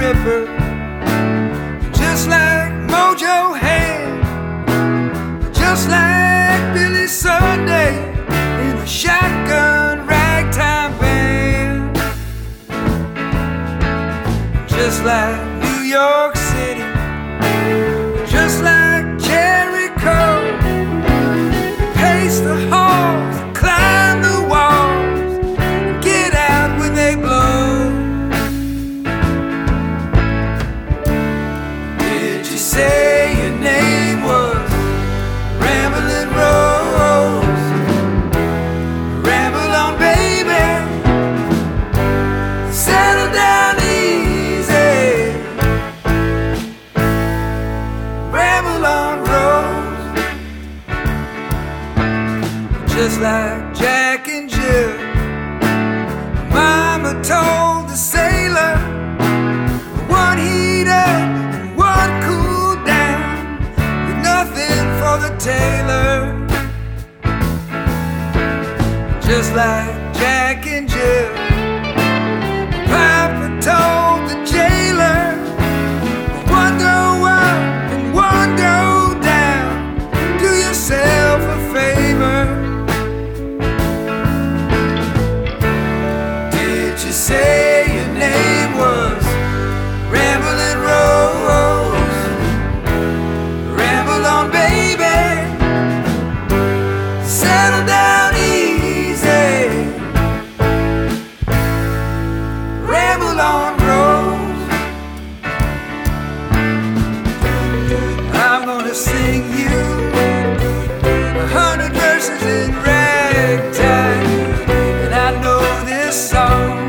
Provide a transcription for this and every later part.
Pepper, just like Mojo Hand, just like Billy Sunday in a shotgun ragtime band, just like New York City, just like Jericho. Pace the halls, climb the walls, and get out when they blow. Did you say your name was Ramblin' Rose? Ramble on, baby, settle down easy. Ramble on, Rose. Just like Jack and Jill, Mama told the sailor, one heat up and one cool down, with nothing for the tailor. Just like Jack and Jill, Papa told the jailer, one go up and one go down, do yourself a favor. Say your name was Ramblin' Rose. Ramble on, baby, settle down easy. Ramble on, Rose. I'm gonna sing you 100 verses in ragtime, and I know this song.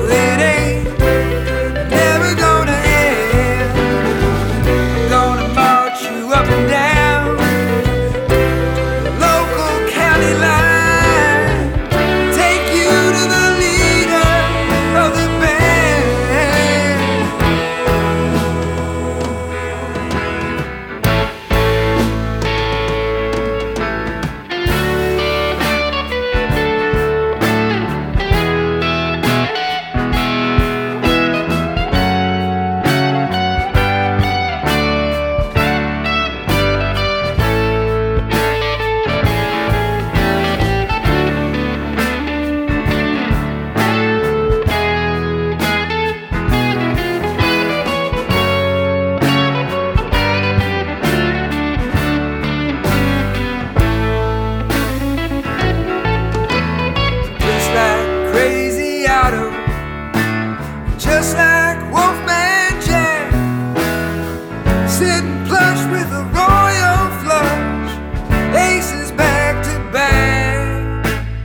Just like Wolfman Jack, sitting plush with a royal flush, aces back to back.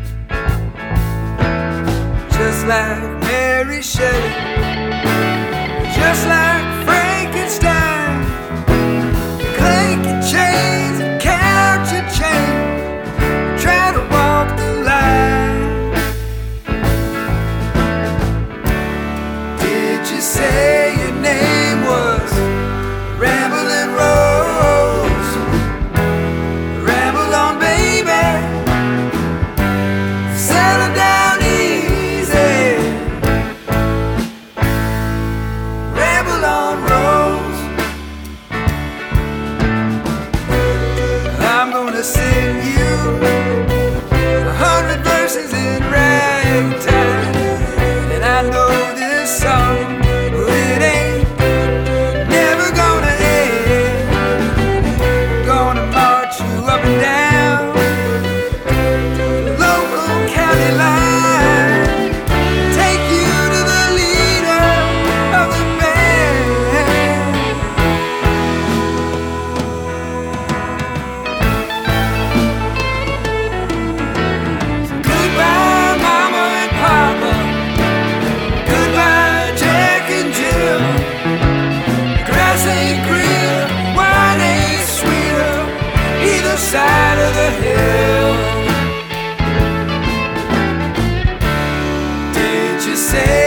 Just like Mary Shelley, just like Frankenstein, clanking chains and couch a chain, try to walk the line. Say your name was Ramblin' Rose. Ramble on, baby, settle down easy. Ramble on, Rose. I'm gonna sing you 100 verses in ragtime, and I know this song. Side of the hill. Did you say